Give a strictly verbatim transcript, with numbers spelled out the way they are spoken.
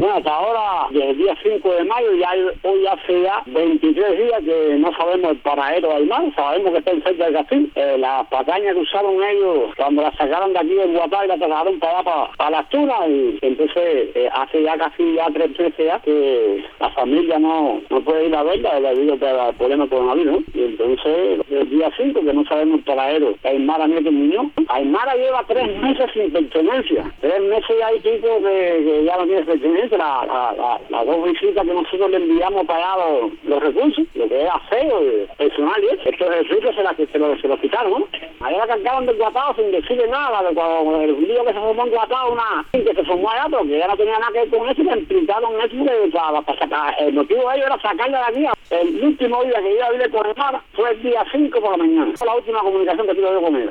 Bueno, hasta ahora, desde el día cinco de mayo, ya hay- hoy hace ya veintitrés días que no sabemos el paradero de Aymar, sabemos que está en cerca del castillo. Eh, las pacañas que usaron ellos cuando la sacaron de aquí de Guatá y la trasladaron para allá, para, para las Tunas, y entonces eh, hace ya casi ya tres meses ya que la familia no, no puede ir a verla debido al problema del coronavirus, ¿no? Y entonces, el día cinco, que no sabemos el paradero de Aymara Nieto Muñoz. Aymara lleva tres meses sin pertenencia, tres meses ya hay tipo que, que ya no tiene pertenencia, la, la, la, las dos visitas que nosotros le enviamos para allá los, los recursos, lo que es aseo, personal y eso, estos recursos se, la, se, lo, se los quitaron, ¿no? Allá la cargaron del Guatao sin decirle nada, de cuando el día que se formó en Guatao, una que se formó allá, porque ya no tenía nada que ver con eso, y le implicaron eso de, para, para sacar, el motivo de ello era sacarle de aquí. El último día que iba a vivir con Aymara fue el día cinco por la mañana, fue la última comunicación que tuve yo con ella.